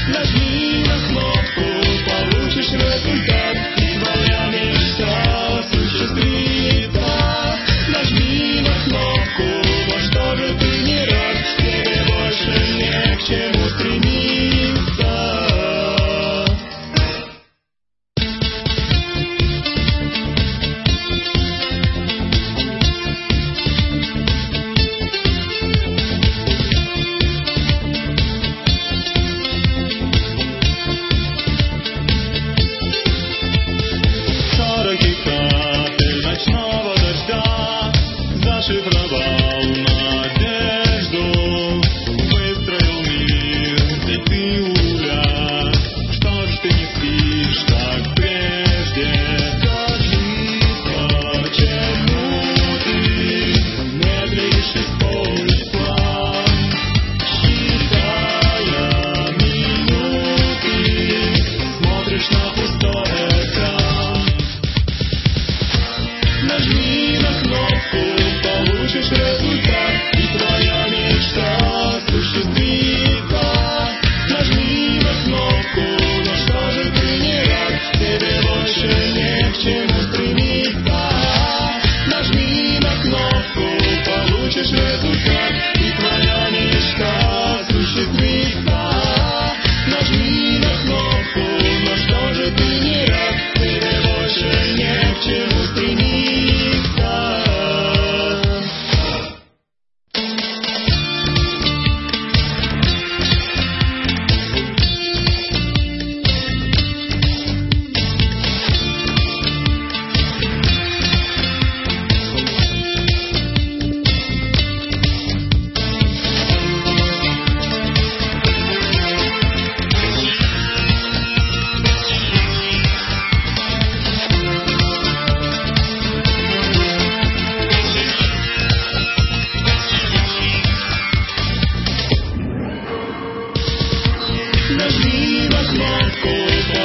Нажми на кнопку, получишь результат, и твоя мечта осуществится. Нажми на кнопку, во что же ты не рад, тебе больше не к чему стремиться. Зашифровал надежду, выстроил мир, где ты уля. Что ж ты не спишь, как прежде? Скажи, почему ты медлишь исполнить план? Считая минуты, смотришь на пустой экран. Нажми на кнопку, получишь результат, и твоя мечта осуществится. Нажми на кнопку, но что же ты не рад, тебе больше не к чему стремиться. Нажми на кнопку, получишь результат, и твоя мечта осуществится. Нажми на кнопку, но что же ты не рад, тебе больше не к чему стремиться. Нажми на кнопку.